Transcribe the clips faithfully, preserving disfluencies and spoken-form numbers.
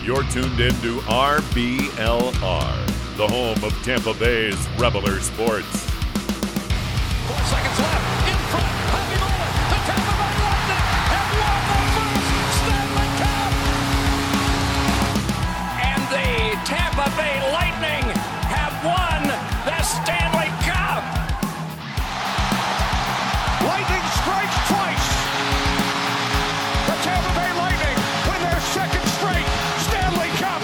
You're tuned in to R B L R, the home of Tampa Bay's Reveler Sports. Four seconds left, in front, happy moment, the Tampa Bay Lightning have won the first Stanley Cup! And the Tampa Bay Lightning have won the Stanley Cup! Lightning strikes twice! The Tampa Bay Lightning win their second straight Stanley Cup!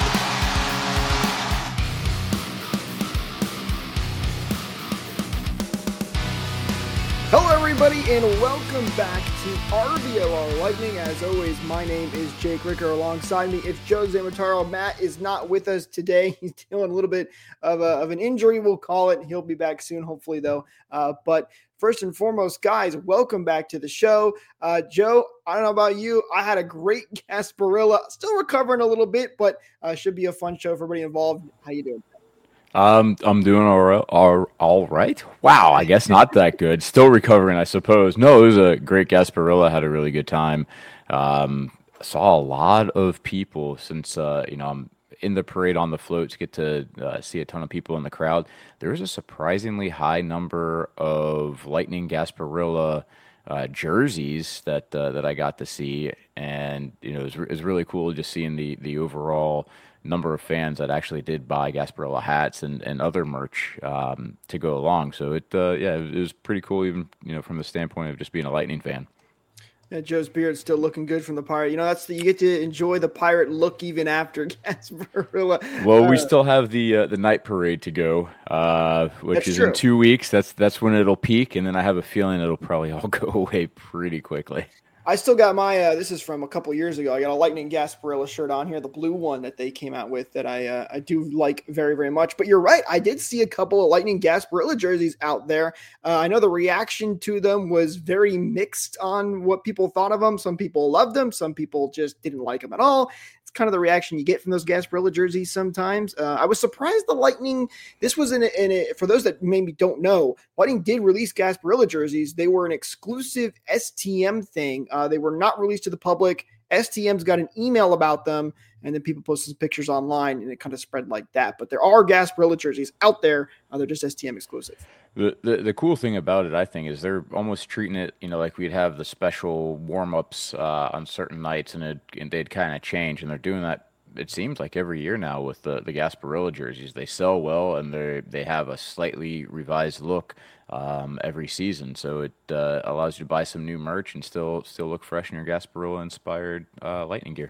Hello, everybody, and welcome back to R B L R Lightning. As always, my name is Jake Ricker. Alongside me, it's Joe Zamataro. Matt is not with us today. He's dealing a little bit of, a, of an injury, we'll call it. He'll be back soon, hopefully, though. Uh, but first and foremost, guys, welcome back to the show. Uh, Joe, I don't know about you. I had a great Gasparilla. Still recovering a little bit, but uh, should be a fun show for everybody involved. How you doing? Um, I'm doing all right, all, all right. Wow, I guess not that good. Still recovering, I suppose. No, it was a great Gasparilla. Had a really good time. Um, saw a lot of people since uh, you know I'm in the parade on the floats. Get to uh, see a ton of people in the crowd. There was a surprisingly high number of Lightning Gasparilla uh, jerseys that uh, that I got to see, and you know it was, it was really cool just seeing the the overall number of fans that actually did buy Gasparilla hats and, and other merch um, to go along. So it, uh, yeah, it was pretty cool, even you know from the standpoint of just being a Lightning fan. Yeah, Joe's beard's still looking good from the pirate. You know, that's the, you get to enjoy the pirate look even after Gasparilla. Well, we uh, still have the uh, the night parade to go, uh, which is true. in two weeks. That's that's when it'll peak, and then I have a feeling it'll probably all go away pretty quickly. I still got my, uh, this is from a couple years ago. I got a Lightning Gasparilla shirt on here, the blue one that they came out with that I uh, I do like very, very much. But you're right. I did see a couple of Lightning Gasparilla jerseys out there. Uh, I know the reaction to them was very mixed on what people thought of them. Some people loved them. Some people just didn't like them at all. It's kind of the reaction you get from those Gasparilla jerseys sometimes. Uh, I was surprised the Lightning, this was in a, in a, for those that maybe don't know, Lightning did release Gasparilla jerseys. They were an exclusive S T M thing. Uh, they were not released to the public. S T M's got an email about them, and then people posted some pictures online, and it kind of spread like that. But there are Gasparilla jerseys out there. Uh, they're just S T M exclusive. The, the the cool thing about it, I think, is they're almost treating it, you know, like we'd have the special warm-ups uh, on certain nights, and, it, and they'd kind of change, and they're doing that, it seems like every year now with the, the Gasparilla jerseys. They sell well, and they they have a slightly revised look um, every season, so it uh, allows you to buy some new merch and still still look fresh in your Gasparilla-inspired uh, Lightning gear.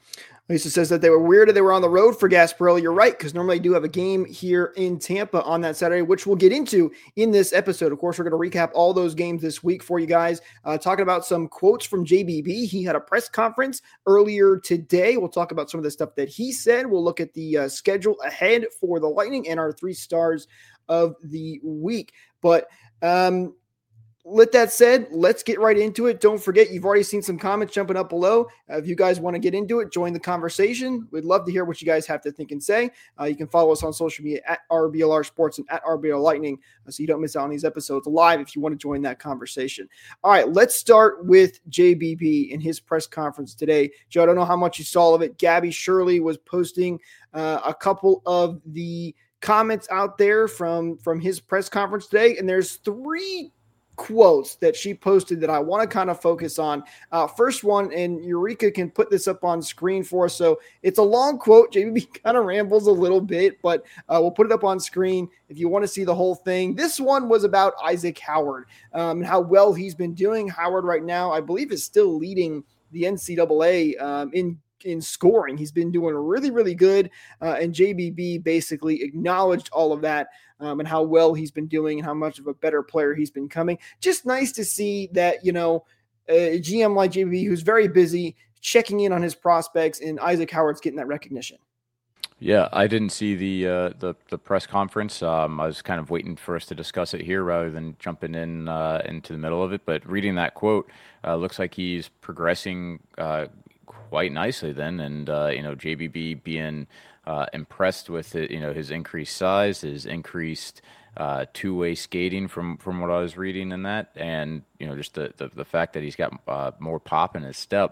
Lisa says that they were weird they were on the road for Gasparilla. You're right, because normally I do have a game here in Tampa on that Saturday, which we'll get into in this episode. Of course, we're going to recap all those games this week for you guys, uh, talking about some quotes from J B B. He had a press conference earlier today. We'll talk about some of the stuff that he said. We'll look at the uh, schedule ahead for the Lightning and our three stars of the week. But um with that said, let's get right into it. Don't forget, you've already seen some comments jumping up below. Uh, if you guys want to get into it, join the conversation. We'd love to hear what you guys have to think and say. Uh, you can follow us on social media at R B L R Sports and at R B L R Lightning uh, so you don't miss out on these episodes live if you want to join that conversation. All right, let's start with J B B in his press conference today. Joe, I don't know how much you saw of it. Gabby Shirley was posting uh, a couple of the comments out there from, from his press conference today, and there's three quotes that she posted that I want to kind of focus on. Uh, first one, and Eureka can put this up on screen for us. So it's a long quote. J B B kind of rambles a little bit, but uh, we'll put it up on screen if you want to see the whole thing. This one was about Isaac Howard um, and how well he's been doing. Howard right now, I believe, is still leading the N C double A um, in in scoring. He's been doing really, really good. Uh, and J B B basically acknowledged all of that um, and how well he's been doing and how much of a better player he's been coming. Just nice to see that, you know, a G M like J B B, who's very busy, checking in on his prospects, and Isaac Howard's getting that recognition. Yeah, I didn't see the uh, the, the press conference. Um, I was kind of waiting for us to discuss it here rather than jumping in uh, into the middle of it. But reading that quote, uh, looks like he's progressing uh, quite nicely then, and uh, you know, J B B being uh, impressed with it, you know, his increased size, his increased uh, two-way skating from, from what I was reading in that, and you know, just the, the, the fact that he's got uh, more pop in his step.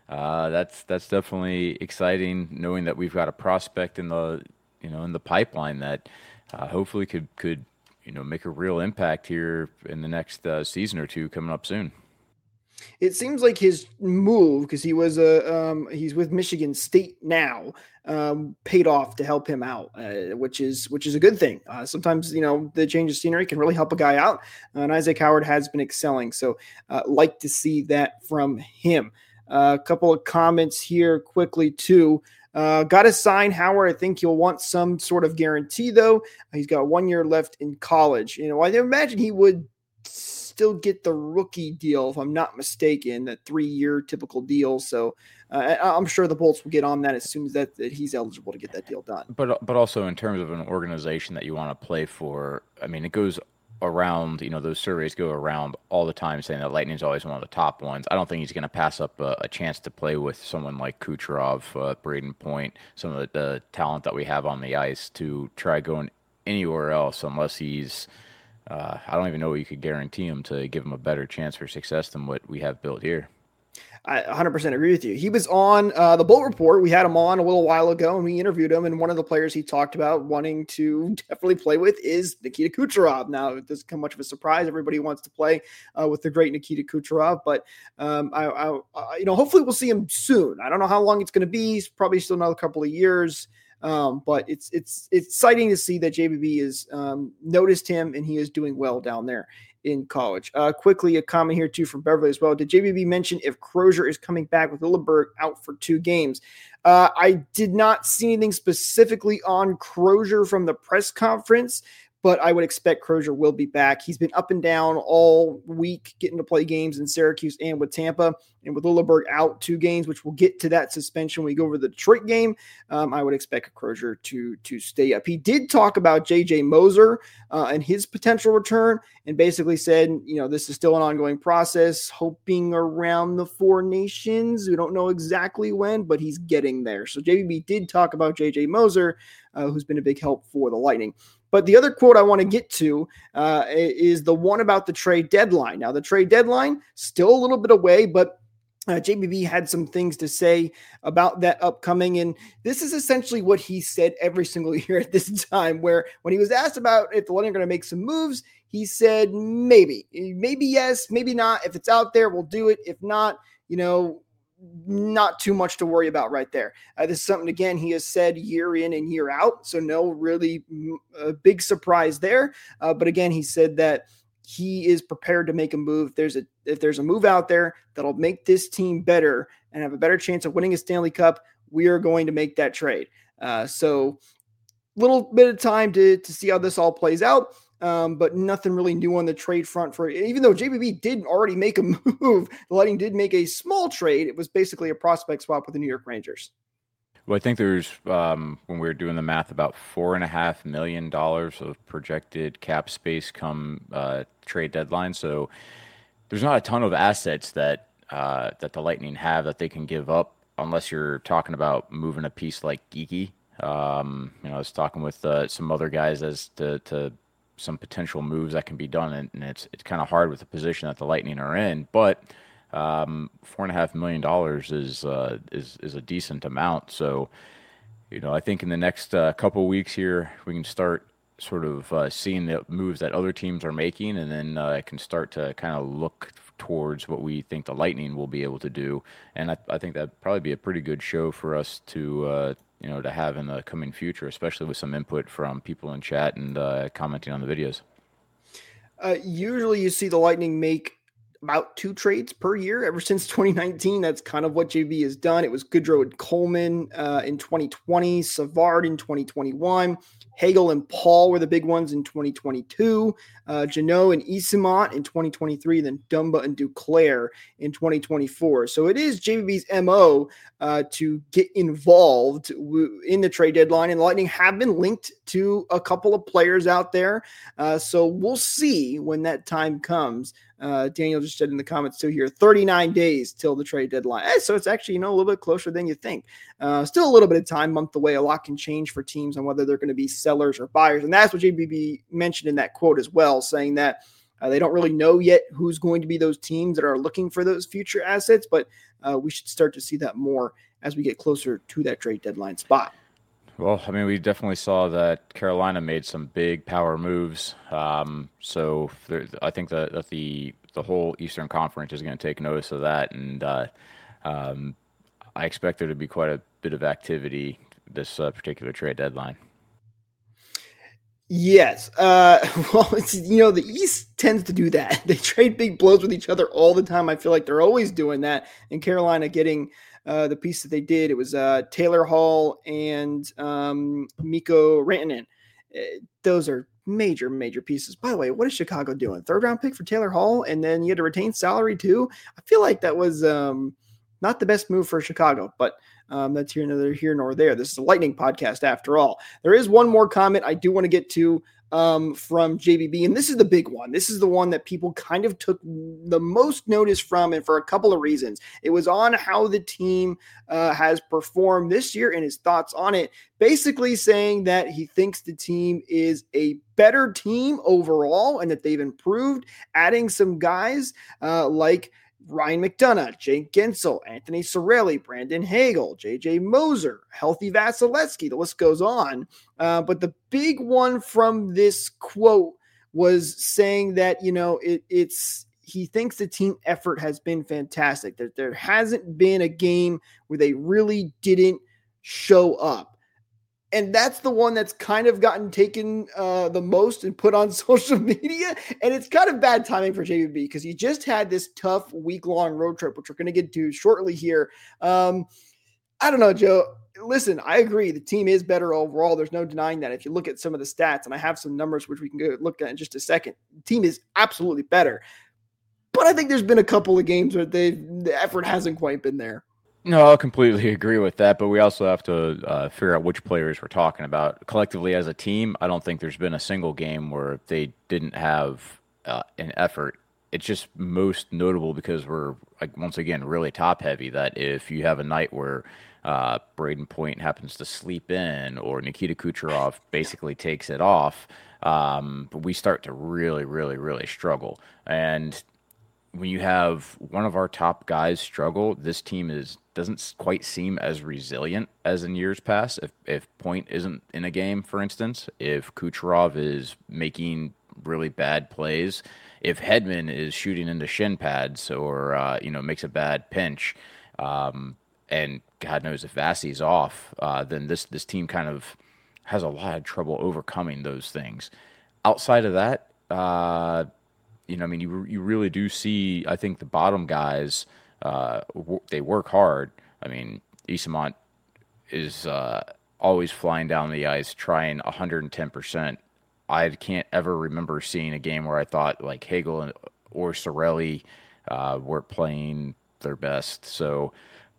Uh, that's that's definitely exciting, knowing that we've got a prospect in the you know in the pipeline that uh, hopefully could could you know make a real impact here in the next uh, season or two coming up soon. It seems like his move, because he was a um, he's with Michigan State now, um, paid off to help him out, uh, which is which is a good thing. Uh, sometimes you know the change of scenery can really help a guy out, uh, and Isaac Howard has been excelling. So, uh, like to see that from him. Uh, a couple of comments here quickly too. Uh, got to sign Howard. I think he'll want some sort of guarantee though. He's got one year left in college. You know, I imagine he would still get the rookie deal, if I'm not mistaken, that three-year typical deal. So uh, I'm sure the Bolts will get on that as soon as that, that he's eligible to get that deal done. But but also in terms of an organization that you want to play for, I mean, it goes around, you know, those surveys go around all the time saying that Lightning's always one of the top ones. I don't think he's going to pass up a, a chance to play with someone like Kucherov, uh, Braden Point, some of the, the talent that we have on the ice to try going anywhere else unless he's Uh, I don't even know what you could guarantee him to give him a better chance for success than what we have built here. I one hundred percent agree with you. He was on uh, the Bolt Report. We had him on a little while ago, and we interviewed him. And one of the players he talked about wanting to definitely play with is Nikita Kucherov. Now, it doesn't come much of a surprise. Everybody wants to play uh, with the great Nikita Kucherov. But, um, I, I, I, you know, hopefully we'll see him soon. I don't know how long it's going to be. It's probably still another couple of years. Um, but it's it's it's exciting to see that J B B has um, noticed him and he is doing well down there in college. Uh, quickly, a comment here too from Beverly as well. Did J B B mention if Crozier is coming back with Lilleberg out for two games? Uh, I did not see anything specifically on Crozier from the press conference, but I would expect Crozier will be back. He's been up and down all week, getting to play games in Syracuse and with Tampa, and with Lilleberg out two games, which we'll get to that suspension when we go over the Detroit game. Um, I would expect Crozier to, to stay up. He did talk about J J Moser uh, and his potential return, and basically said, you know, this is still an ongoing process, hoping around the Four Nations. We don't know exactly when, but he's getting there. So J B B did talk about J J Moser, uh, who's been a big help for the Lightning. But the other quote I want to get to uh, is the one about the trade deadline. Now, the trade deadline, still a little bit away, but uh, J B B had some things to say about that upcoming. And this is essentially what he said every single year at this time, where when he was asked about if the Lightning are going to make some moves, he said, maybe, maybe yes, maybe not. If it's out there, we'll do it. If not, you know, not too much to worry about right there. Uh, this is something, again, he has said year in and year out. So no really uh, big surprise there. Uh, but again, he said that he is prepared to make a move. If there's a, if there's a move out there that'll make this team better and have a better chance of winning a Stanley Cup, we are going to make that trade. Uh, so little bit of time to, to see how this all plays out. Um, but nothing really new on the trade front for, even though J B B did already make a move, the Lightning did make a small trade. It was basically a prospect swap with the New York Rangers. Well, I think there's, um, when we were doing the math, about four and a half million dollars of projected cap space come uh, trade deadline. So there's not a ton of assets that uh, that the Lightning have that they can give up, unless you're talking about moving a piece like Geeky. Um, you know, I was talking with uh, some other guys as to, to some potential moves that can be done, and, and it's it's kind of hard with the position that the Lightning are in. But um, four and a half million dollars is uh, is is a decent amount. So, you know, I think in the next uh, couple of weeks here, we can start sort of uh, seeing the moves that other teams are making, and then uh, can start to kind of look towards what we think the Lightning will be able to do. And I, I think that'd probably be a pretty good show for us to. Uh, you know, to have in the coming future, especially with some input from people in chat and uh, commenting on the videos. Uh, usually you see the Lightning make about two trades per year ever since twenty nineteen. That's kind of what J B has done. It was Goodrow and Coleman uh, in twenty twenty, Savard in twenty twenty-one, Hagel and Paul were the big ones in twenty twenty-two, uh, Janot and Eyssimont in twenty twenty-three, then Dumba and Duclair in twenty twenty-four. So it is J B B's M O uh, to get involved w- in the trade deadline, and the Lightning have been linked to a couple of players out there. Uh, so we'll see when that time comes. Uh, Daniel just said in the comments too here, thirty-nine days till the trade deadline. Hey, so it's actually, you know, a little bit closer than you think. Uh, still a little bit of time, month away. A lot can change for teams on whether they're going to be sellers or buyers. And that's what J B B mentioned in that quote as well, saying that uh, they don't really know yet who's going to be those teams that are looking for those future assets, but uh, we should start to see that more as we get closer to that trade deadline spot. Well, I mean, we definitely saw that Carolina made some big power moves. Um, so there, I think that, that the the whole Eastern Conference is going to take notice of that, and uh, um, I expect there to be quite a bit of activity this uh, particular trade deadline. Yes. Uh, well, it's, you know, the East tends to do that. They trade big blows with each other all the time. I feel like they're always doing that. And Carolina getting uh, the piece that they did, it was uh, Taylor Hall and um, Mikko Rantanen. Uh, those are major, major pieces. By the way, what is Chicago doing? Third round pick for Taylor Hall, and then you had to retain salary too. I feel like that was um, not the best move for Chicago, but Um, that's here neither here nor there. This is a Lightning podcast after all. There is one more comment I do want to get to um, from J B B, and this is the big one. This is the one that people kind of took the most notice from, and for a couple of reasons. It was on how the team uh, has performed this year and his thoughts on it, basically saying that he thinks the team is a better team overall and that they've improved, adding some guys uh, like Ryan McDonough, Jake Gensel, Anthony Cirelli, Brandon Hagel, J J Moser, Healthy Vasilevsky. The list goes on. Uh, but the big one from this quote was saying that, you know, it, it's he thinks the team effort has been fantastic, that there hasn't been a game where they really didn't show up. And that's the one that's kind of gotten taken uh, the most and put on social media. And it's kind of bad timing for J B B because he just had this tough week-long road trip, which we're going to get to shortly here. Um, I don't know, Joe. Listen, I agree. The team is better overall. There's no denying that. If you look at some of the stats, and I have some numbers which we can go look at in just a second, the team is absolutely better. But I think there's been a couple of games where they the effort hasn't quite been there. No, I completely agree with that, but we also have to uh, figure out which players we're talking about. Collectively as a team, I don't think there's been a single game where they didn't have uh, an effort. It's just most notable because we're, like, once again, really top-heavy, that if you have a night where uh, Braden Point happens to sleep in or Nikita Kucherov basically takes it off, um, we start to really, really, really struggle. And when you have one of our top guys struggle, this team is doesn't quite seem as resilient as in years past. If if Point isn't in a game, for instance, if Kucherov is making really bad plays, if Hedman is shooting into shin pads or uh, you know makes a bad pinch, um, and God knows if Vasi's off, uh, then this this team kind of has a lot of trouble overcoming those things. Outside of that, uh, you know, I mean, you you really do see, I think, the bottom guys. Uh, w- they work hard. I mean, Eyssimont is uh, always flying down the ice, trying one hundred ten percent. I can't ever remember seeing a game where I thought like Hagel and, or Cirelli uh, were playing their best. So,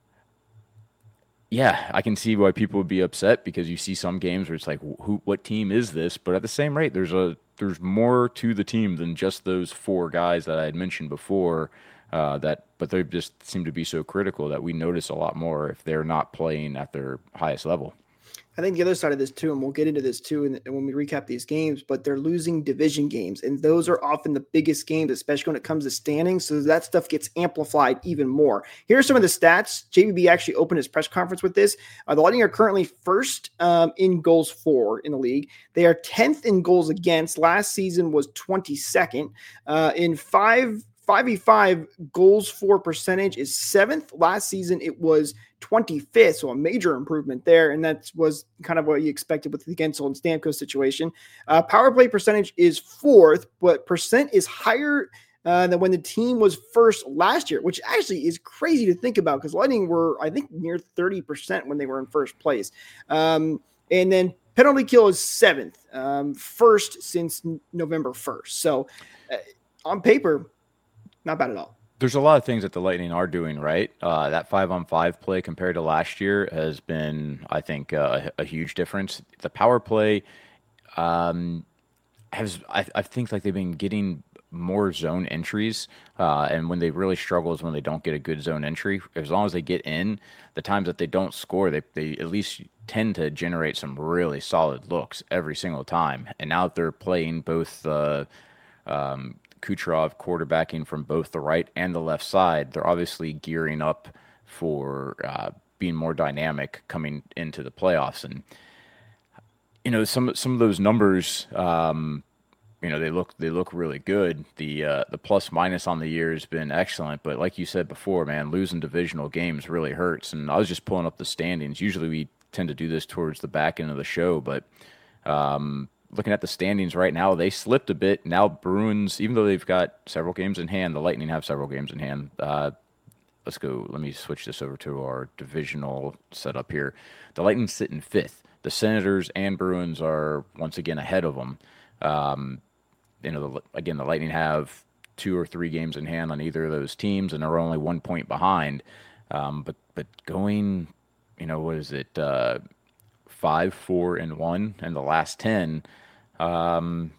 yeah, I can see why people would be upset because you see some games where it's like, who, what team is this? But at the same rate, there's a there's more to the team than just those four guys that I had mentioned before. Uh, that, but they just seem to be so critical that we notice a lot more if they're not playing at their highest level. I think the other side of this too, and we'll get into this too in, when we recap these games, but they're losing division games, and those are often the biggest games, especially when it comes to standings. So that stuff gets amplified even more. Here are some of the stats. J B B actually opened his press conference with this. Uh, the Lightning are currently first um, in goals for in the league. They are tenth in goals against. Last season was twenty-second. Uh, in five five v five goals for percentage is seventh. Last season it was twenty-fifth, so a major improvement there, and that was kind of what you expected with the Gensel and Stamkos situation. Uh, power play percentage is fourth, but percent is higher uh, than when the team was first last year, which actually is crazy to think about because Lightning were, I think, near thirty percent when they were in first place. Um, and then penalty kill is seventh, um, first since November first. So uh, on paper, not bad at all. There's a lot of things that the Lightning are doing right. Uh, that five-on-five play compared to last year has been, I think, uh, a, a huge difference. The power play um, has, I, I think, like they've been getting more zone entries, uh, and when they really struggle is when they don't get a good zone entry. As long as they get in, the times that they don't score, they they at least tend to generate some really solid looks every single time. And now they're playing both the uh, um, Kucherov quarterbacking from both the right and the left side. They're obviously gearing up for uh, being more dynamic coming into the playoffs. And you know, some some of those numbers, um, you know, they look they look really good. The uh, the plus minus on the year has been excellent, but like you said before, man, losing divisional games really hurts. And I was just pulling up the standings. Usually we tend to do this towards the back end of the show, but um, looking at the standings right now, they slipped a bit. Now Bruins, even though they've got several games in hand, the Lightning have several games in hand. Uh, let's go. Let me switch this over to our divisional setup here. The Lightning sit in fifth. The Senators and Bruins are once again ahead of them. Um, you know, the, again, the Lightning have two or three games in hand on either of those teams, and they're only one point behind. Um, but but going, you know, what is it? Uh, five, four, and one, and the last ten. Um,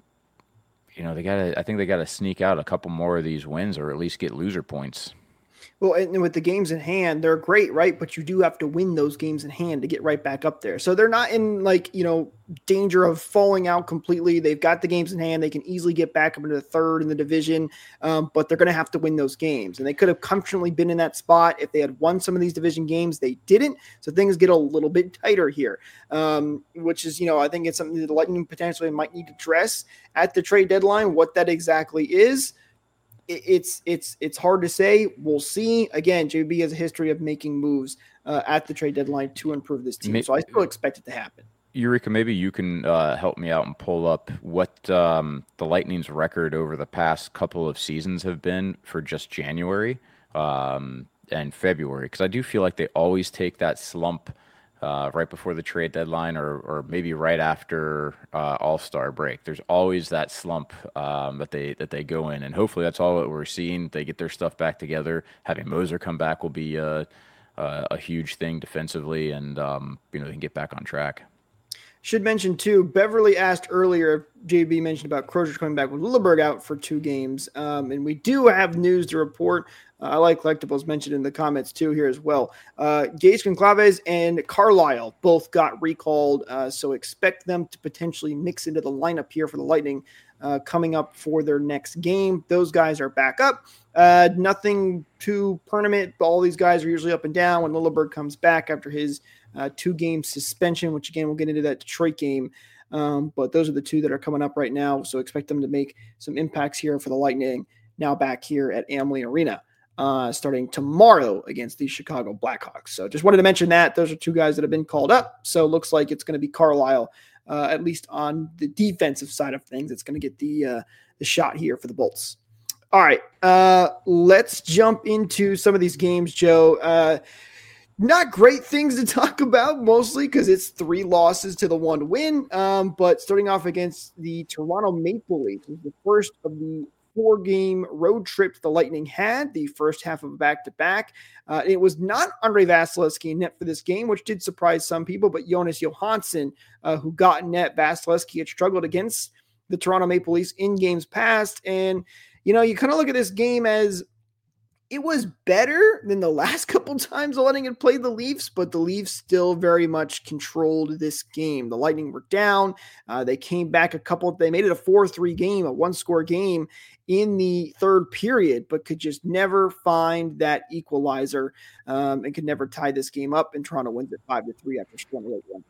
you know, they gotta. I think they gotta sneak out a couple more of these wins, or at least get loser points. Well, and with the games in hand, they're great, right? But you do have to win those games in hand to get right back up there. So they're not in like, you know, danger of falling out completely. They've got the games in hand. They can easily get back up into the third in the division, um, but they're going to have to win those games. And they could have comfortably been in that spot if they had won some of these division games. They didn't. So things get a little bit tighter here, um, which is, you know, I think it's something that the Lightning potentially might need to address at the trade deadline. What that exactly is, It's it's it's hard to say. We'll see. Again, J B has a history of making moves uh, at the trade deadline to improve this team, so I still expect it to happen. Eureka, maybe you can uh, help me out and pull up what um, the Lightning's record over the past couple of seasons have been for just January um, and February, because I do feel like they always take that slump Uh, right before the trade deadline, or or maybe right after uh, All-Star break. There's always that slump um, that they that they go in, and hopefully that's all that we're seeing. They get their stuff back together. Having Moser come back will be a, a, a huge thing defensively, and um, you know, they can get back on track. Should mention too, Beverly asked earlier, J B mentioned about Crozier coming back with Lilleberg out for two games. Um, and we do have news to report. Uh, I like collectibles mentioned in the comments too here as well. Uh, Gage Conclaves and Carlisle both got recalled. Uh, so expect them to potentially mix into the lineup here for the Lightning uh, coming up for their next game. Those guys are back up. Uh, nothing too permanent. All these guys are usually up and down when Lilleberg comes back after his Uh, two-game suspension, which, again, we'll get into that Detroit game. Um, but those are the two that are coming up right now, so expect them to make some impacts here for the Lightning, now back here at Amalie Arena, uh, starting tomorrow against the Chicago Blackhawks. So just wanted to mention that. Those are two guys that have been called up, so it looks like it's going to be Carlisle, uh, at least on the defensive side of things. It's going to get the, uh, the shot here for the Bolts. All right, uh, let's jump into some of these games, Joe. Uh, Not great things to talk about, mostly because it's three losses to the one win. Um, but starting off against the Toronto Maple Leafs, is the first of the four-game road trip the Lightning had, the first half of a back-to-back. Uh, it was not Andrei Vasilevsky in net for this game, which did surprise some people, but Jonas Johansson, uh, who got in net. Vasilevsky had struggled against the Toronto Maple Leafs in games past. And, you know, you kind of look at this game as it was better than the last couple times the Lightning had played the Leafs, but the Leafs still very much controlled this game. The Lightning were down. Uh, they came back a couple. They made it a four three game, a one-score game in the third period, but could just never find that equalizer um, and could never tie this game up. And Toronto wins it five to three after scoring a late one.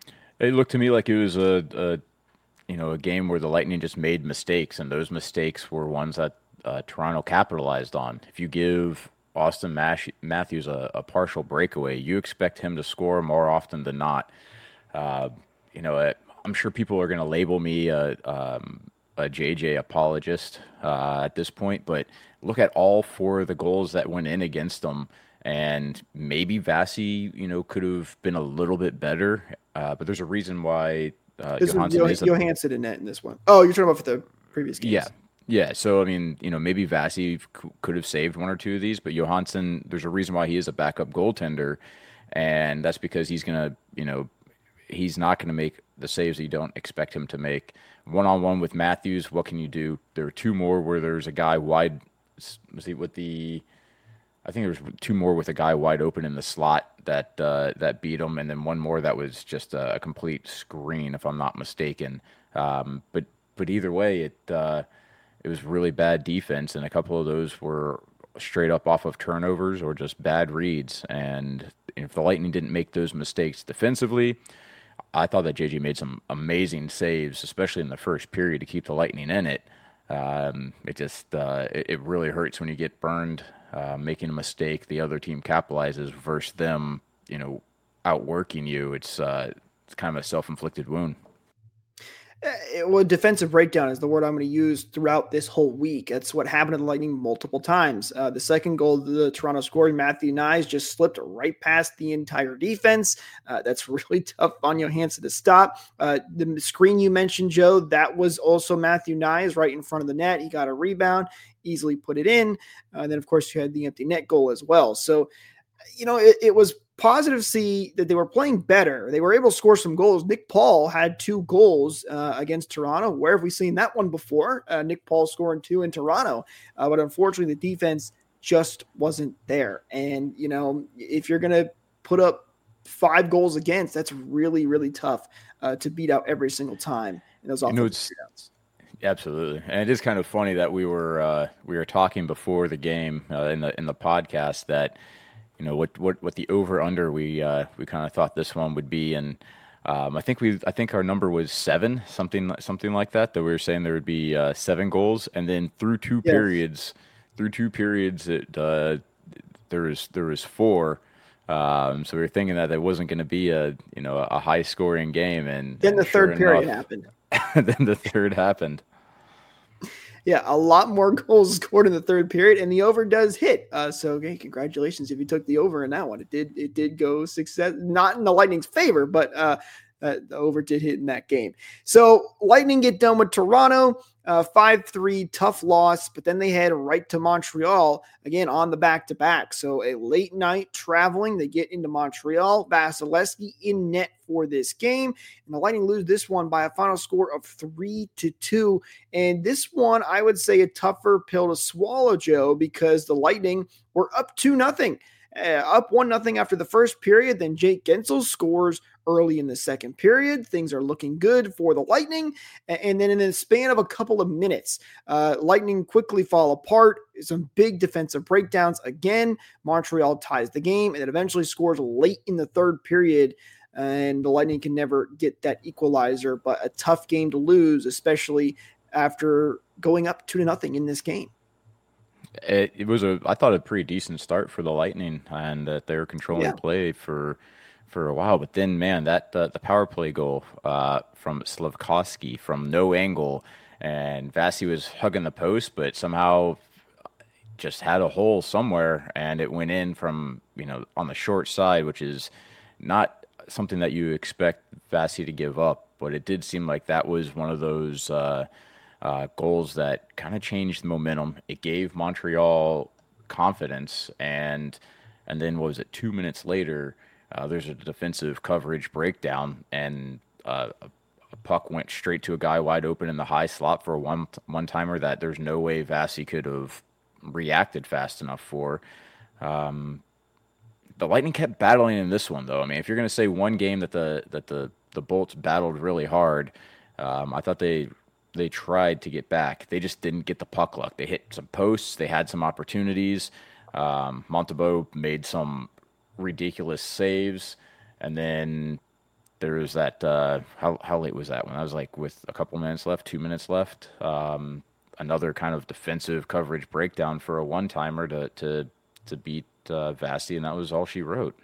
It looked to me like it was a, a you know a game where the Lightning just made mistakes, and those mistakes were ones that Uh, Toronto capitalized on. If you give Austin Mash- Matthews a, a partial breakaway, you expect him to score more often than not. Uh, you know, it, I'm sure people are going to label me a, um, a J J apologist uh, at this point, but look at all four of the goals that went in against them, and maybe Vasi, you know, could have been a little bit better, uh, but there's a reason why uh, Johansson is Johansson in net in this one. Oh, you're talking about for the previous games. Yeah. Yeah, so, I mean, you know, maybe Vasi c- could have saved one or two of these, but Johansson, there's a reason why he is a backup goaltender, and that's because he's going to, you know, he's not going to make the saves you don't expect him to make. One-on-one with Matthews, what can you do? There are two more where there's a guy wide, was he with the, I think there was two more with a guy wide open in the slot that uh, that beat him, and then one more that was just a, a complete screen, if I'm not mistaken. Um, but, but either way, it... Uh, It was really bad defense, and a couple of those were straight up off of turnovers or just bad reads. And if the Lightning didn't make those mistakes defensively, I thought that J J made some amazing saves, especially in the first period, to keep the Lightning in it. Um, it just uh, it, it really hurts when you get burned uh, making a mistake. The other team capitalizes versus them, you know, outworking you. It's uh, it's kind of a self-inflicted wound. It, well, defensive breakdown is the word I'm going to use throughout this whole week. That's what happened to the Lightning multiple times. Uh, the second goal the Toronto scored, Matthew Knies just slipped right past the entire defense. Uh, that's really tough on Johansson to stop. Uh, the screen you mentioned, Joe, that was also Matthew Knies right in front of the net. He got a rebound, easily put it in. Uh, and then, of course, you had the empty net goal as well. So, you know, it, it was positive to see that they were playing better. They were able to score some goals. Nick Paul had two goals uh, against Toronto. Where have we seen that one before? Uh, Nick Paul scoring two in Toronto. Uh, but unfortunately, the defense just wasn't there. And, you know, if you're going to put up five goals against, that's really, really tough uh, to beat out every single time in those offensive shootouts. Absolutely. And it is kind of funny that we were uh, we were talking before the game uh, in the in the podcast that, you know, what, what, what the over under we uh, we kind of thought this one would be, and um, I think we I think our number was seven, something something like that. That we were saying there would be uh, seven goals, and then through two yes. periods, through two periods, it uh, there was there was four. Um, so we were thinking that it wasn't going to be a you know a high scoring game, and then the and third sure period enough, happened. then the third happened. Yeah, a lot more goals scored in the third period, and the over does hit. Uh, so, okay, congratulations if you took the over in that one. It did, it did go success, not in the Lightning's favor, but uh, uh, the over did hit in that game. So, Lightning get done with Toronto, uh, five three, tough loss, but then they head right to Montreal again on the back-to-back. So, a late night traveling, they get into Montreal. Vasilevsky in net for this game, and the Lightning lose this one by a final score of three to two. And this one, I would say, a tougher pill to swallow, Joe, because the Lightning were up two nothing, uh, up one nothing after the first period. Then Jake Gensel scores early in the second period. Things are looking good for the Lightning, and then in the span of a couple of minutes, uh, Lightning quickly fall apart. Some big defensive breakdowns again. Montreal ties the game, and it eventually scores late in the third period. And the Lightning can never get that equalizer, but a tough game to lose, especially after going up two to nothing in this game. It, it was a, I thought, a pretty decent start for the Lightning, and that they were controlling Yeah. the play for for a while. But then, man, that uh, the power play goal uh, from Slafkovsky from no angle, and Vasi was hugging the post, but somehow just had a hole somewhere, and it went in from you know on the short side, which is not something that you expect Vasi to give up, but it did seem like that was one of those uh, uh, goals that kind of changed the momentum. It gave Montreal confidence, and and then what was it? Two minutes later, uh, there's a defensive coverage breakdown, and uh, a, a puck went straight to a guy wide open in the high slot for a one one timer that there's no way Vasi could have reacted fast enough for. Um, The Lightning kept battling in this one, though. I mean, if you're going to say one game that the that the, the Bolts battled really hard, um, I thought they they tried to get back. They just didn't get the puck luck. They hit some posts. They had some opportunities. Um, Montembeault made some ridiculous saves, and then there was that. Uh, how how late was that one? I was like with a couple minutes left, two minutes left. Um, another kind of defensive coverage breakdown for a one timer to to to beat Uh, Vasi, and that was all she wrote.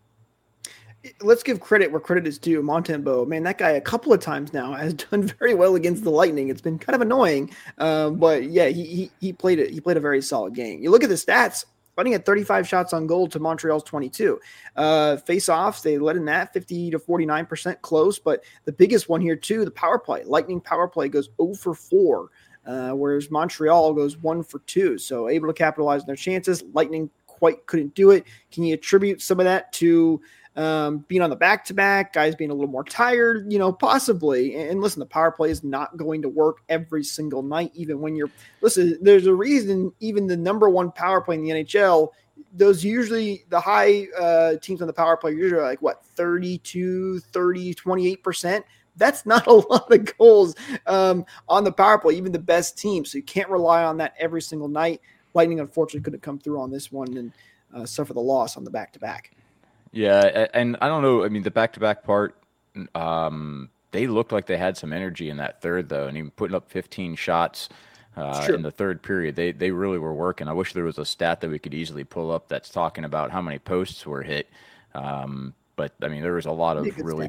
Let's give credit where credit is due. Montembeault, man, that guy a couple of times now has done very well against the Lightning. It's been kind of annoying, um, but yeah, he, he he played it. He played a very solid game. You look at the stats. Lightning had thirty-five shots on goal to Montreal's twenty-two. Uh, face-offs, they led in that fifty to forty-nine percent close, but the biggest one here too, the power play. Lightning power play goes zero for four, uh, whereas Montreal goes one for two. So able to capitalize on their chances. Lightning quite couldn't do it. Can you attribute some of that to um, being on the back-to-back, guys being a little more tired? You know, possibly. And, and listen, the power play is not going to work every single night, even when you're – listen, there's a reason even the number one power play in the N H L, those usually – the high uh, teams on the power play are usually like, what, thirty-two, thirty, twenty-eight percent? That's not a lot of goals um, on the power play, even the best team. So you can't rely on that every single night. Lightning unfortunately couldn't come through on this one and uh, suffer the loss on the back-to-back. Yeah, and I don't know. I mean, the back-to-back part, um, they looked like they had some energy in that third, though, and even putting up fifteen shots uh, in the third period. They they really were working. I wish there was a stat that we could easily pull up that's talking about how many posts were hit. Um, but, I mean, there was a lot of really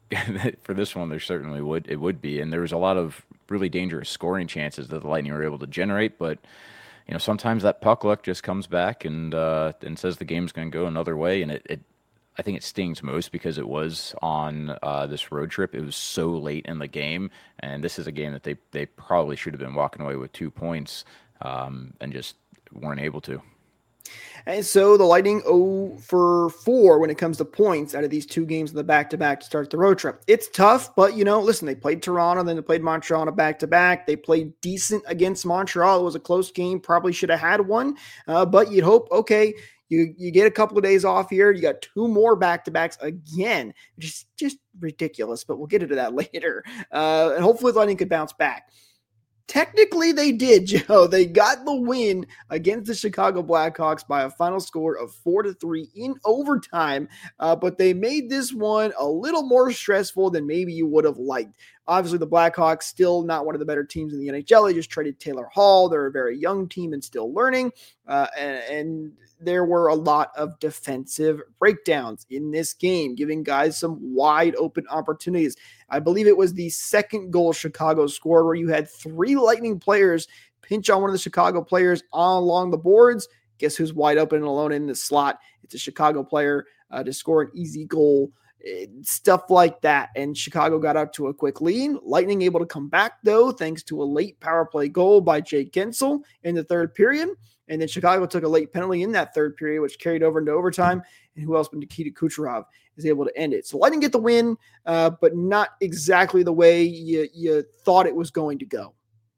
– for this one, there certainly would it would be. And there was a lot of really dangerous scoring chances that the Lightning were able to generate, but – you know, sometimes that puck luck just comes back and uh, and says the game's going to go another way, and it, it, I think it stings most because it was on uh, this road trip. It was so late in the game, and this is a game that they they probably should have been walking away with two points, um, and just weren't able to. And so the Lightning oh for four when it comes to points out of these two games in the back-to-back to start the road trip. It's tough, but, you know, listen, they played Toronto, then they played Montreal on a back-to-back. They played decent against Montreal. It was a close game, probably should have had one, uh, but you'd hope, okay, you you get a couple of days off here. You got two more back-to-backs again, just, just ridiculous, but we'll get into that later. Uh, and hopefully the Lightning could bounce back. Technically, they did, Joe. They got the win against the Chicago Blackhawks by a final score of four to three in overtime, uh, but they made this one a little more stressful than maybe you would have liked. Obviously, the Blackhawks still not one of the better teams in the N H L. They just traded Taylor Hall. They're a very young team and still learning, uh, and, and there were a lot of defensive breakdowns in this game, giving guys some wide open opportunities. I believe it was the second goal Chicago scored where you had three Lightning players pinch on one of the Chicago players all along the boards. Guess who's wide open and alone in the slot? It's a Chicago player uh, to score an easy goal. Stuff like that. And Chicago got out to a quick lead. Lightning able to come back, though, thanks to a late power play goal by Jake Guentzel in the third period. And then Chicago took a late penalty in that third period, which carried over into overtime. And who else but Nikita Kucherov is able to end it. So Lightning get the win, uh, but not exactly the way you, you thought it was going to go.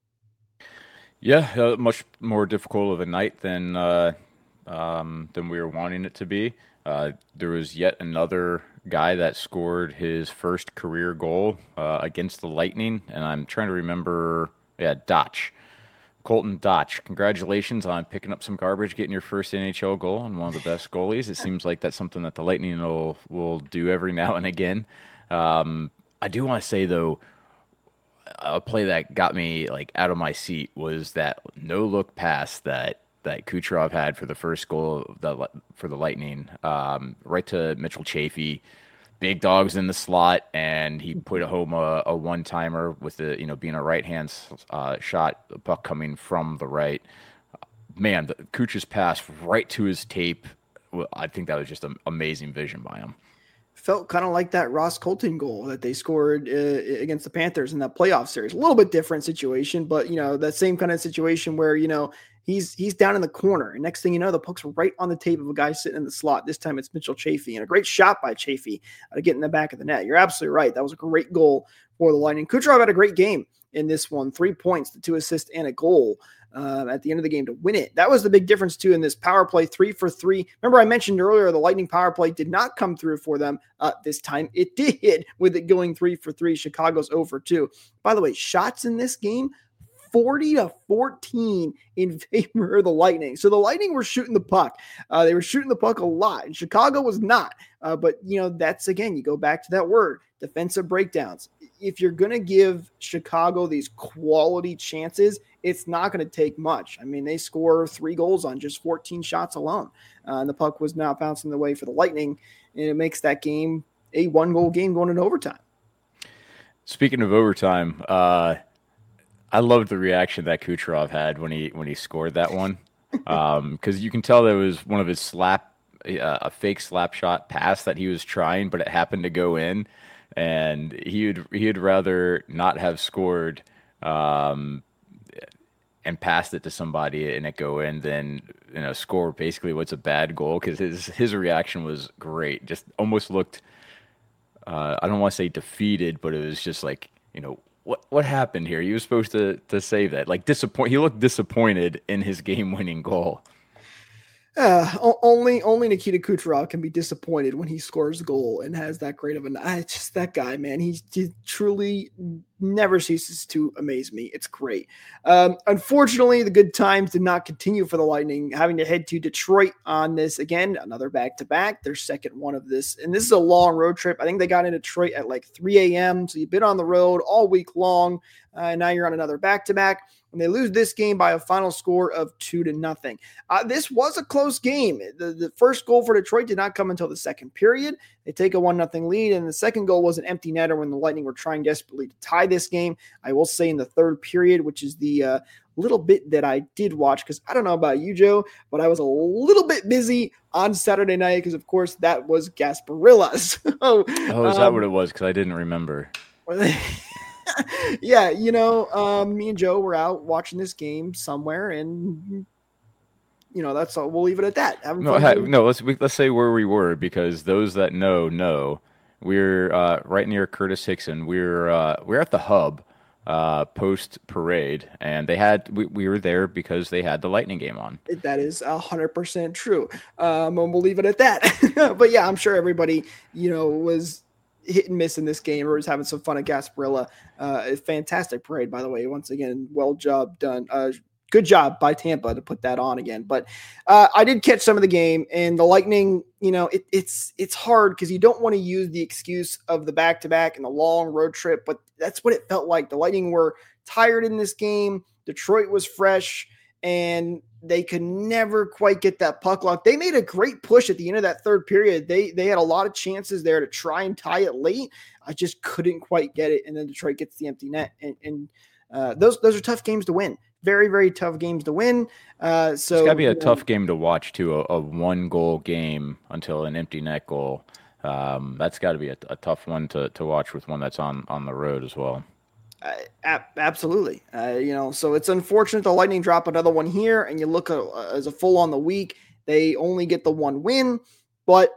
Yeah, uh, much more difficult of a night than uh, um, than we were wanting it to be. Uh, there was yet another guy that scored his first career goal uh, against the Lightning, and I'm trying to remember, yeah, Dotch. Colton Dotch, congratulations on picking up some garbage, getting your first N H L goal and one of the best goalies. It seems like that's something that the Lightning will, will do every now and again. Um, I do want to say, though, a play that got me like out of my seat was that no-look pass that that Kucherov had for the first goal the, for the Lightning, um, right to Mitchell Chaffee. Big dogs in the slot, and he put home a, a one-timer with the, you know, being a right-hand uh, shot, the puck coming from the right. Man, the Kucher's pass right to his tape. I think that was just an amazing vision by him. Felt kind of like that Ross Colton goal that they scored uh, against the Panthers in that playoff series. A little bit different situation, but, you know, that same kind of situation where, you know, He's he's down in the corner, and next thing you know, the puck's right on the tape of a guy sitting in the slot. This time it's Mitchell Chaffee, and a great shot by Chaffee to get in the back of the net. You're absolutely right. That was a great goal for the Lightning. Kucherov had a great game in this one. Three points, the two assists, and a goal uh, at the end of the game to win it. That was the big difference, too, in this power play, three for three. Remember I mentioned earlier the Lightning power play did not come through for them uh, this time. It did, with it going three for three. Chicago's zero for two. By the way, shots in this game, forty to fourteen in favor of the Lightning. So the Lightning were shooting the puck. Uh, they were shooting the puck a lot, and Chicago was not. Uh, but, you know, that's, again, you go back to that word, defensive breakdowns. If you're going to give Chicago these quality chances, it's not going to take much. I mean, they score three goals on just fourteen shots alone. Uh, and the puck was now bouncing the way for the Lightning, and it makes that game a one-goal game going into overtime. Speaking of overtime, uh, I loved the reaction that Kucherov had when he when he scored that one, because um, you can tell that was one of his slap, uh, a fake slap shot pass that he was trying, but it happened to go in, and he'd he'd rather not have scored um, and passed it to somebody and it go in than, you know, score basically what's a bad goal, because his his reaction was great, just almost looked uh, I don't want to say defeated, but it was just like, you know. What what happened here? He was supposed to to save that. Like disappoint. He looked disappointed in his game-winning goal. Uh, only only Nikita Kucherov can be disappointed when he scores a goal and has that great of a night. Just that guy, man. He, he truly never ceases to amaze me. It's great. Um, unfortunately, the good times did not continue for the Lightning, having to head to Detroit on this again, another back-to-back, their second one of this. And this is a long road trip. I think they got in Detroit at like three a.m., so you've been on the road all week long, uh, and now you're on another back-to-back. And they lose this game by a final score of two to nothing. Uh, this was a close game. The, the first goal for Detroit did not come until the second period. They take a one nothing lead, and the second goal was an empty netter when the Lightning were trying desperately to tie this game. I will say in the third period, which is the uh, little bit that I did watch, because I don't know about you, Joe, but I was a little bit busy on Saturday night because, of course, that was Gasparilla. So, oh, is um, that what it was? Because I didn't remember. Yeah, you know, um, me and Joe were out watching this game somewhere, and you know, that's all. We'll leave it at that. No, ha- no. Let's we, let's say where we were, because those that know know. We're uh, right near Curtis Hickson. We're uh, we're at the hub uh, post parade, and they had we, we were there because they had the Lightning game on. That is a hundred percent true. Um, and we'll leave it at that. But yeah, I'm sure everybody, you know, was hit and miss in this game, or was having some fun at Gasparilla. Uh, a fantastic parade, by the way. Once again, well job done. Uh, good job by Tampa to put that on again. But uh, I did catch some of the game, and the Lightning, you know, it, it's it's hard because you don't want to use the excuse of the back-to-back and the long road trip, but that's what it felt like. The Lightning were tired in this game. Detroit was fresh, and they could never quite get that puck lock. They made a great push at the end of that third period. They they had a lot of chances there to try and tie it late. I just couldn't quite get it, and then Detroit gets the empty net. And, and uh, those those are tough games to win. Very, very tough games to win. Uh, so it's got to be a know, tough game to watch, too, a, a one-goal game until an empty net goal. Um, that's got to be a, a tough one to, to watch with one that's on, on the road as well. Uh, absolutely. Uh, you know, so it's unfortunate the Lightning drop another one here, and you look at, uh, as a full on the week, they only get the one win, but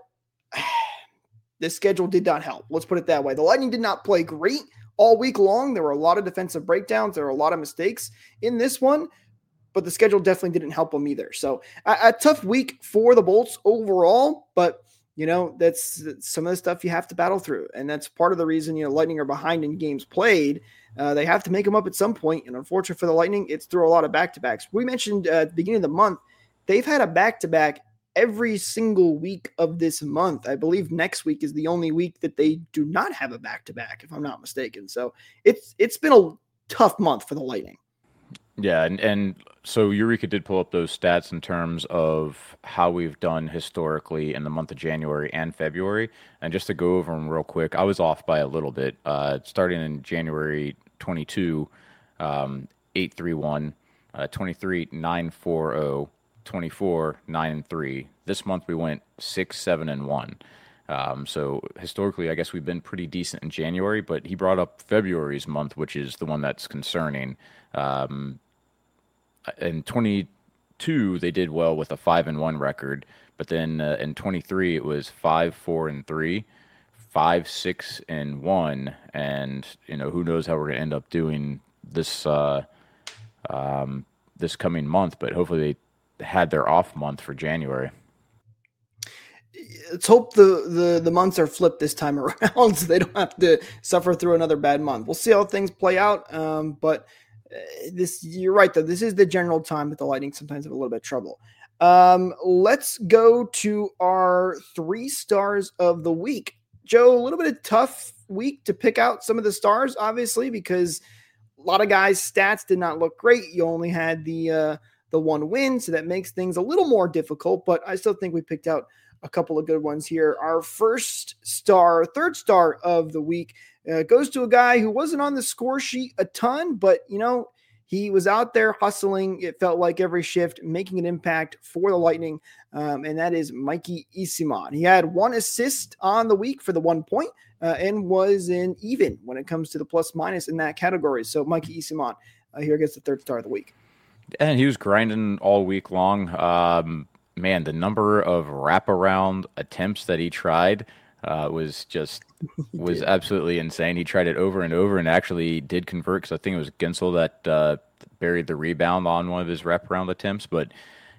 the schedule did not help. Let's put it that way. The Lightning did not play great all week long. There were a lot of defensive breakdowns. There were a lot of mistakes in this one, but the schedule definitely didn't help them either. So a, a tough week for the Bolts overall, but you know, that's, that's some of the stuff you have to battle through. And that's part of the reason, you know, Lightning are behind in games played. Uh, they have to make them up at some point. And unfortunately for the Lightning, it's through a lot of back-to-backs. We mentioned uh, at the beginning of the month, they've had a back-to-back every single week of this month. I believe next week is the only week that they do not have a back-to-back, if I'm not mistaken. So it's it's been a tough month for the Lightning. Yeah, and, and so Eureka did pull up those stats in terms of how we've done historically in the month of January and February. And just to go over them real quick, I was off by a little bit. Uh, starting in January twenty-two, um, eight three one, uh, twenty-three nine four zero, twenty-four nine three. This month we went six seven and one. Um, so historically, I guess we've been pretty decent in January, but he brought up February's month, which is the one that's concerning. Um, in twenty-two, they did well with a five and one record, but then uh, in twenty-three, it was five four and three, five six and one, and you know who knows how we're going to end up doing this uh, um, this coming month. But hopefully, they had their off month for January. Let's hope the, the, the months are flipped this time around so they don't have to suffer through another bad month. We'll see how things play out. Um, but this, you're right, though. This is the general time that the Lightning sometimes have a little bit of trouble. Um, let's go to our three stars of the week. Joe, a little bit of tough week to pick out some of the stars, obviously, because a lot of guys' stats did not look great. You only had the uh, the one win, so that makes things a little more difficult, but I still think we picked out a couple of good ones here. Our first star, third star of the week uh, goes to a guy who wasn't on the score sheet a ton, but, you know, he was out there hustling. It felt like every shift, making an impact for the Lightning, um, and that is Mikey Eyssimont. He had one assist on the week for the one point uh, and was in even when it comes to the plus minus in that category. So Mikey Eyssimont uh, here gets the third star of the week. And he was grinding all week long. Um, Man, the number of wraparound attempts that he tried uh, was just was absolutely insane. He tried it over and over and actually did convert, because I think it was Gensel that uh, buried the rebound on one of his wraparound attempts. But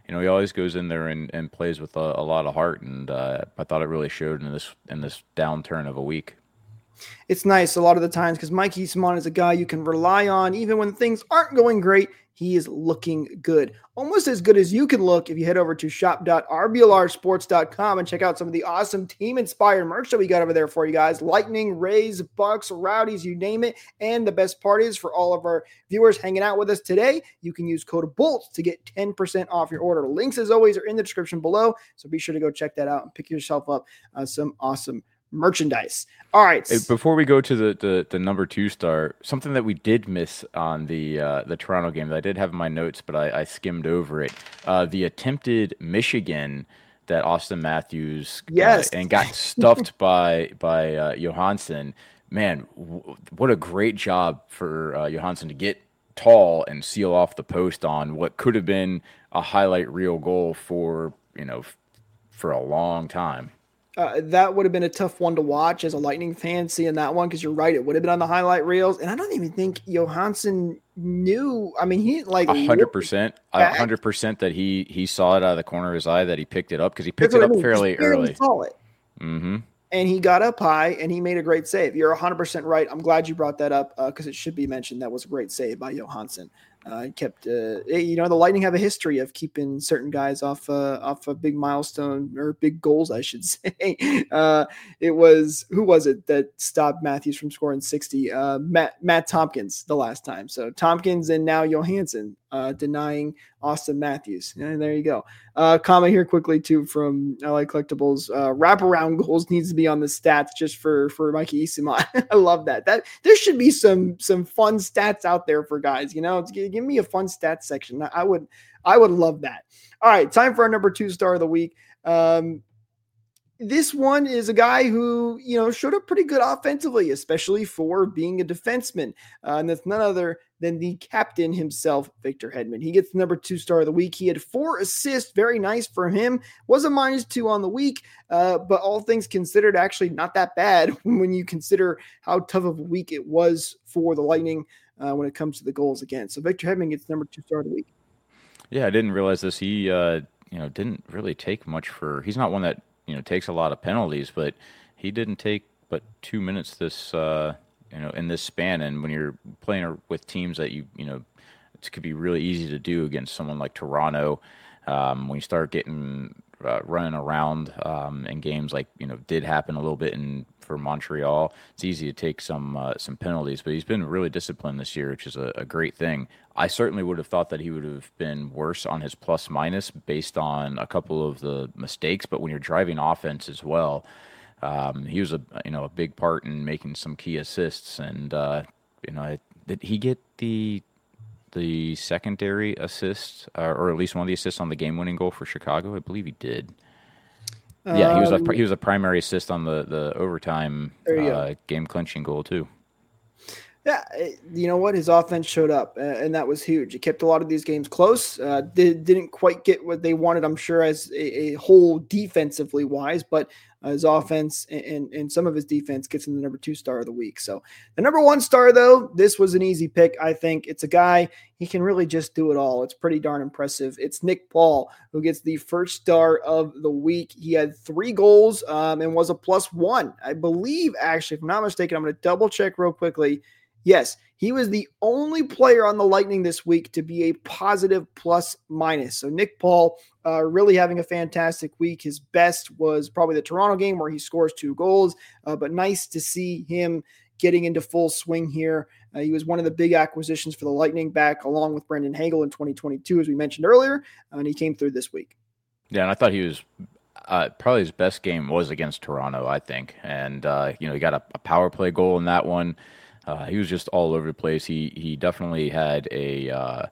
you know, he always goes in there and, and plays with a, a lot of heart, and uh, I thought it really showed in this in this downturn of a week. It's nice a lot of the times because Mike Eastmont is a guy you can rely on even when things aren't going great. He is looking good, almost as good as you can look if you head over to shop dot r b l r sports dot com and check out some of the awesome team-inspired merch that we got over there for you guys. Lightning, Rays, Bucks, Rowdies, you name it. And the best part is for all of our viewers hanging out with us today, you can use code BOLTS to get ten percent off your order. Links, as always, are in the description below, so be sure to go check that out and pick yourself up uh, some awesome merchandise. All right. Hey, before we go to the, the the number two star, something that we did miss on the uh, the Toronto game that I did have in my notes, but I, I skimmed over it. Uh, the attempted Michigan that Austin Matthews yes. uh, and got stuffed by by uh, Johansson. Man, w- what a great job for uh, Johansson to get tall and seal off the post on what could have been a highlight reel goal for, you know, f- for a long time. Uh, that would have been a tough one to watch as a Lightning fan, seeing that one, because you're right, it would have been on the highlight reels. And I don't even think Johansson knew. I mean, he didn't like a hundred percent, a hundred percent that he he saw it out of the corner of his eye, that he picked it up, because he picked it up I mean. fairly early. Saw it. Mm-hmm. And he got up high and he made a great save. You're one hundred percent right. I'm glad you brought that up because uh, it should be mentioned. That was a great save by Johansson. Uh, kept, uh, you know, the Lightning have a history of keeping certain guys off, uh, off a big milestone or big goals, I should say. Uh, it was, who was it that stopped Matthews from scoring sixty? Uh, Matt, Matt Tompkins the last time. So Tompkins and now Johansson uh, denying Austin Matthews. And there you go. Uh, comment here quickly too from L A Collectibles. Uh, wraparound goals needs to be on the stats just for, for Mikey Eastmont. I love that. That there should be some, some fun stats out there for guys, you know, it's give me a fun stats section. I would, I would love that. All right. Time for our number two star of the week. Um, this one is a guy who, you know, showed up pretty good offensively, especially for being a defenseman. Uh, and that's none other than the captain himself, Victor Hedman. He gets the number two star of the week. He had four assists. Very nice for him. Was a minus two on the week, uh, but all things considered, actually not that bad when you consider how tough of a week it was for the Lightning Uh, when it comes to the goals again. So Victor Hedman gets number two star of the week. Yeah, I didn't realize this. He, uh, you know, didn't really take much for. He's not one that you know takes a lot of penalties, but he didn't take but two minutes this, uh, you know, in this span. And when you're playing with teams that you, you know, it could be really easy to do against someone like Toronto. Um, when you start getting uh, running around um, in games like you know did happen a little bit in. For Montreal, it's easy to take some uh, some penalties, but he's been really disciplined this year, which is a, a great thing. I certainly would have thought that he would have been worse on his plus minus based on a couple of the mistakes, but when you're driving offense as well, um, he was a you know a big part in making some key assists. And uh, you know, did he get the the secondary assist, uh, or at least one of the assists on the game-winning goal for Chicago? I believe he did. Yeah, he was a he was a primary assist on the the overtime uh, game clinching goal too. Yeah, you know what? His offense showed up, and that was huge. It kept a lot of these games close. Uh, did, didn't quite get what they wanted, I'm sure, as a, a whole defensively wise, but uh, his offense and, and some of his defense gets him the number two star of the week. So the number one star, though, this was an easy pick. I think it's a guy, he can really just do it all. It's pretty darn impressive. It's Nick Paul, who gets the first star of the week. He had three goals um, and was a plus one. I believe, actually, if I'm not mistaken, I'm going to double check real quickly. Yes, he was the only player on the Lightning this week to be a positive plus minus. So Nick Paul uh, really having a fantastic week. His best was probably the Toronto game where he scores two goals, uh, but nice to see him getting into full swing here. Uh, he was one of the big acquisitions for the Lightning back along with Brendan Hagel in twenty twenty-two, as we mentioned earlier, and he came through this week. Yeah, and I thought he was uh, probably his best game was against Toronto, I think. And, uh, you know, he got a, a power play goal in that one. Uh, he was just all over the place. He he definitely had a uh,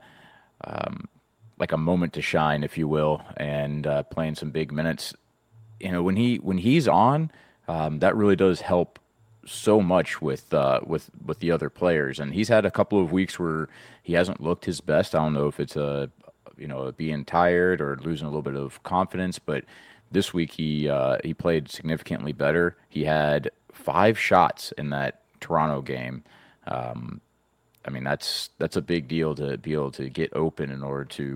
um, like a moment to shine, if you will, and uh, playing some big minutes. You know, when he when he's on, um, that really does help so much with uh, with with the other players. And he's had a couple of weeks where he hasn't looked his best. I don't know if it's a you know being tired or losing a little bit of confidence, but this week he uh, he played significantly better. He had five shots in that Toronto game. Um, I mean, that's that's a big deal to be able to get open in order to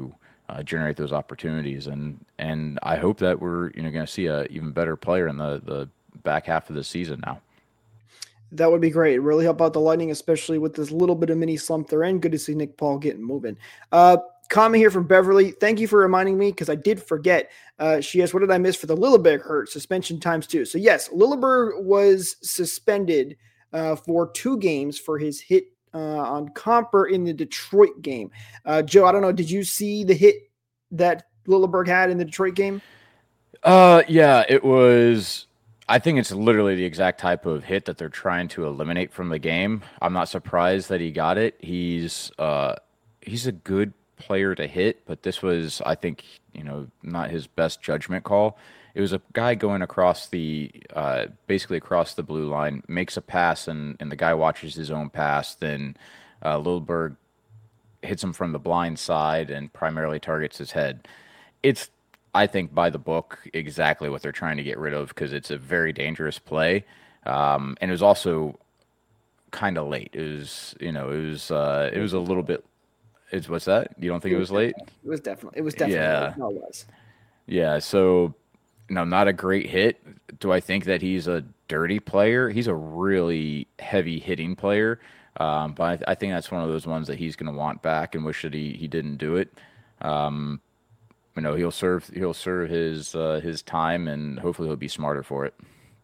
uh, generate those opportunities. And and I hope that we're you know going to see a even better player in the the back half of the season now. That would be great. Really help out the Lightning, especially with this little bit of mini slump they're in. Good to see Nick Paul getting moving. Uh, comment here from Beverly. Thank you for reminding me because I did forget. Uh, she asked, what did I miss for the Lilleberg hurt? Suspension times two. So yes, Lilleberg was suspended uh, for two games for his hit uh, on Comper in the Detroit game. Uh, Joe, I don't know. Did you see the hit that Lilleberg had in the Detroit game? Uh, yeah, it was... I think it's literally the exact type of hit that they're trying to eliminate from the game. I'm not surprised that he got it. He's uh, he's a good player to hit, but this was, I think, you know, not his best judgment call. It was a guy going across the, uh, basically across the blue line, makes a pass, and, and the guy watches his own pass. Then uh, Lilleberg hits him from the blind side and primarily targets his head. It's I think by the book exactly what they're trying to get rid of because it's a very dangerous play, um, and it was also kind of late. It was, you know, it was uh, it was a little bit. It's what's that? You don't think it was, it was late? It was definitely. It was definitely. Yeah. Late. No, it was. Yeah. So, no, not a great hit. Do I think that he's a dirty player? He's a really heavy hitting player, um, but I, I think that's one of those ones that he's going to want back and wish that he he didn't do it. Um, You know, he'll serve he'll serve his uh, his time, and hopefully he'll be smarter for it.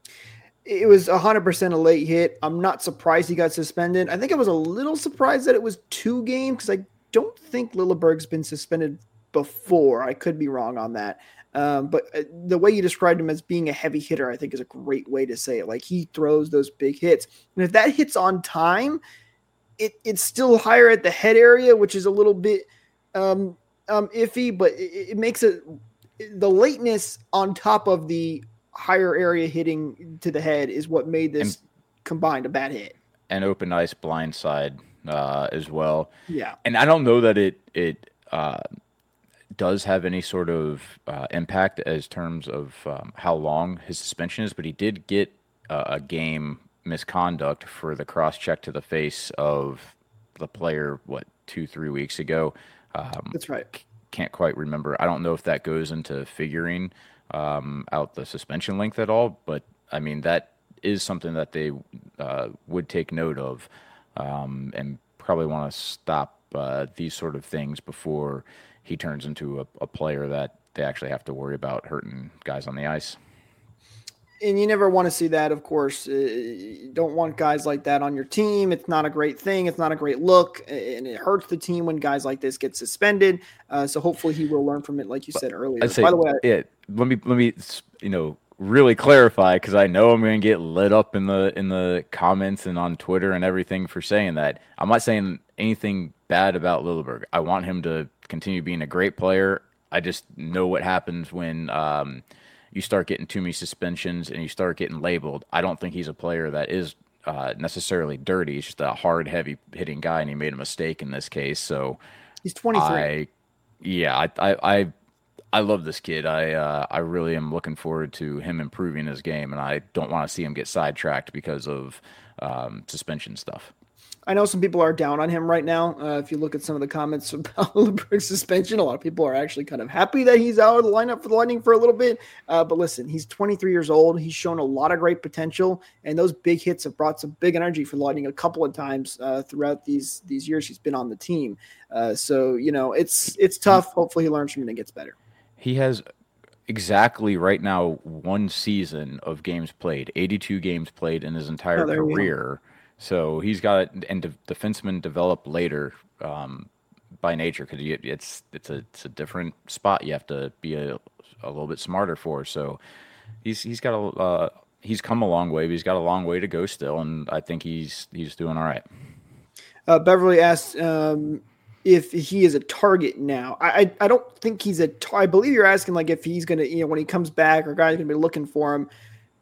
It was one hundred percent a late hit. I'm not surprised he got suspended. I think I was a little surprised that it was two games because I don't think Lilleberg's been suspended before. I could be wrong on that. Um, but the way you described him as being a heavy hitter, I think is a great way to say it. Like he throws those big hits. And if that hits on time, it, it's still higher at the head area, which is a little bit um, – Um, iffy, but it, it makes it the lateness on top of the higher area hitting to the head is what made this and, combined a bad hit. And open ice blindside uh, as well. Yeah, and I don't know that it it uh, does have any sort of uh, impact as terms of um, how long his suspension is, but he did get uh, a game misconduct for the cross check to the face of the player. What two three weeks ago. Um, That's right. Can't quite remember. I don't know if that goes into figuring um, out the suspension length at all, but I mean, that is something that they uh, would take note of um, and probably want to stop uh, these sort of things before he turns into a, a player that they actually have to worry about hurting guys on the ice. And you never want to see that, of course. Uh, you don't want guys like that on your team. It's not a great thing. It's not a great look, and it hurts the team when guys like this get suspended. Uh, so hopefully he will learn from it, like you said earlier. Say, By the way, yeah, let me let me you know really clarify because I know I'm going to get lit up in the in the comments and on Twitter and everything for saying that. I'm not saying anything bad about Lilleberg. I want him to continue being a great player. I just know what happens when. Um, You start getting too many suspensions and you start getting labeled. I don't think he's a player that is uh, necessarily dirty. He's just a hard, heavy hitting guy, and he made a mistake in this case. So he's twenty-three. I, yeah, I, I, I, I love this kid. I, uh, I really am looking forward to him improving his game, and I don't want to see him get sidetracked because of um, suspension stuff. I know some people are down on him right now. Uh, if you look at some of the comments about Lilleberg's suspension, a lot of people are actually kind of happy that he's out of the lineup for the Lightning for a little bit. Uh, but listen, he's twenty-three years old. He's shown a lot of great potential, and those big hits have brought some big energy for the Lightning a couple of times uh, throughout these these years he's been on the team. Uh, so, you know, it's it's tough. Hopefully he learns from it and gets better. He has exactly right now one season of games played, eighty-two games played in his entire oh, career. So he's got and de- defensemen develop later um, by nature because it's it's a it's a different spot. You have to be a, a little bit smarter for. So he's he's got a uh, he's come a long way. But he's got a long way to go still, and I think he's he's doing all right. Uh, Beverly asked um, if he is a target now. I I, I don't think he's a. Tar- I believe you're asking like if he's gonna you know when he comes back or guys gonna be looking for him.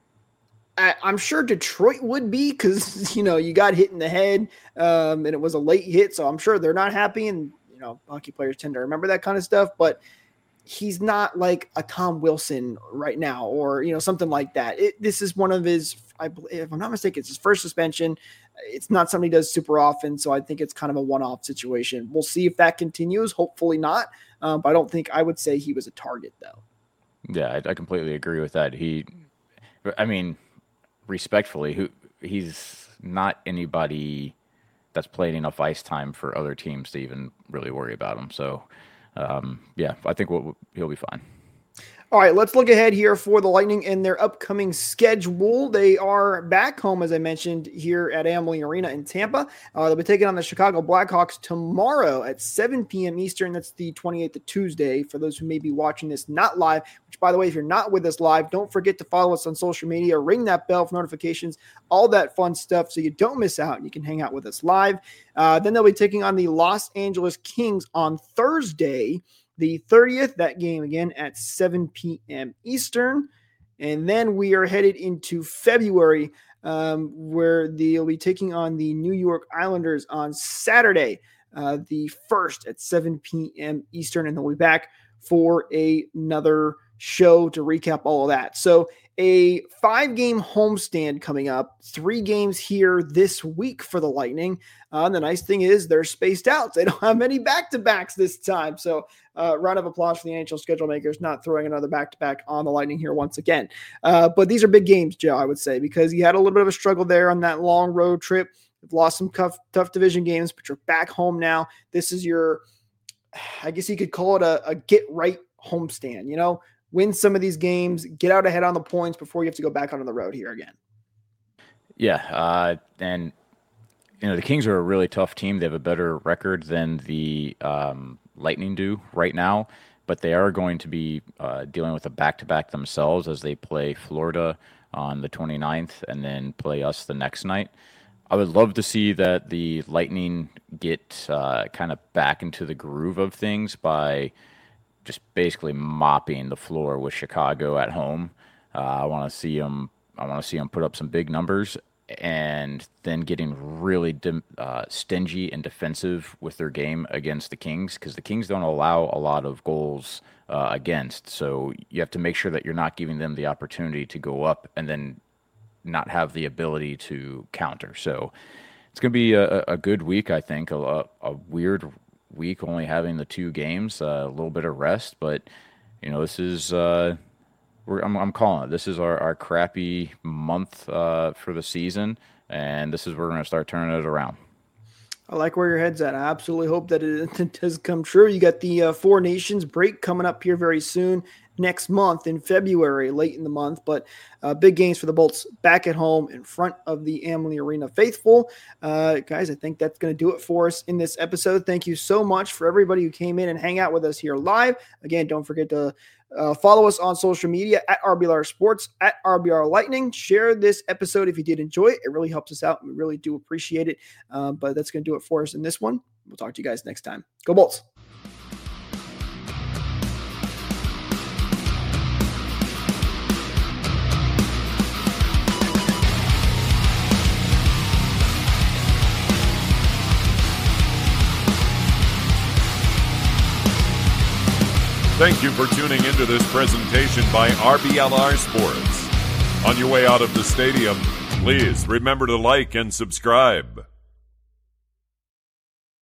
I, I'm sure Detroit would be because, you know, you got hit in the head um, and it was a late hit. So I'm sure they're not happy. And, you know, hockey players tend to remember that kind of stuff. But he's not like a Tom Wilson right now or, you know, something like that. It, this is one of his I believe, if I'm not mistaken, it's his first suspension. It's not something he does super often, so I think it's kind of a one-off situation. We'll see if that continues. Hopefully not, uh, but I don't think I would say he was a target, though. Yeah, I, I completely agree with that. He, I mean, respectfully, who he's not anybody that's played enough ice time for other teams to even really worry about him. So, um, yeah, I think we'll, he'll be fine. All right, let's look ahead here for the Lightning and their upcoming schedule. They are back home, as I mentioned, here at Amalie Arena in Tampa. Uh, they'll be taking on the Chicago Blackhawks tomorrow at seven p.m. Eastern. That's the twenty-eighth of Tuesday, for those who may be watching this not live, which, by the way, if you're not with us live, don't forget to follow us on social media, ring that bell for notifications, all that fun stuff so you don't miss out and you can hang out with us live. Uh, then they'll be taking on the Los Angeles Kings on Thursday, the thirtieth, that game again at seven p.m. Eastern. And then we are headed into February, um, where they'll be taking on the New York Islanders on Saturday, uh, the first at seven p.m. Eastern. And they'll be back for a, another show to recap all of that. So a five-game homestand coming up, three games here this week for the Lightning. Uh, and the nice thing is they're spaced out. They don't have many back-to-backs this time. So uh, round of applause for the N H L schedule makers not throwing another back-to-back on the Lightning here once again. Uh, but these are big games, Joe, I would say, because you had a little bit of a struggle there on that long road trip. You've lost some tough, tough division games, but you're back home now. This is your, I guess you could call it a, a get-right homestand, you know? Win some of these games, get out ahead on the points before you have to go back onto the road here again. Yeah, uh, and you know the Kings are a really tough team. They have a better record than the um, Lightning do right now, but they are going to be uh, dealing with a back-to-back themselves as they play Florida on the twenty-ninth and then play us the next night. I would love to see that the Lightning get uh, kind of back into the groove of things by just basically mopping the floor with Chicago at home. Uh, I want to see them. I want to see them put up some big numbers, and then getting really dim, uh, stingy and defensive with their game against the Kings, because the Kings don't allow a lot of goals uh, against. So you have to make sure that you're not giving them the opportunity to go up and then not have the ability to counter. So it's going to be a, a good week, I think. A, a weird week only having the two games, uh, a little bit of rest, but you know this is uh we're I'm, I'm calling it this is our, our crappy month uh for the season, and this is where we're going to start turning it around. I like where your head's at. I absolutely hope that it does come true. You got the uh, Four Nations break coming up here very soon, next month in February, late in the month, but uh, big games for the Bolts back at home in front of the Amalie Arena faithful. Uh, guys, I think that's going to do it for us in this episode. Thank you so much for everybody who came in and hang out with us here live. Again, don't forget to Uh, follow us on social media at R B L R Sports, at R B R Lightning. Share this episode if you did enjoy it. It really helps us out, and we really do appreciate it. Um, but that's going to do it for us in this one. We'll talk to you guys next time. Go Bolts. Thank you for tuning into this presentation by R B L R Sports. On your way out of the stadium, please remember to like and subscribe.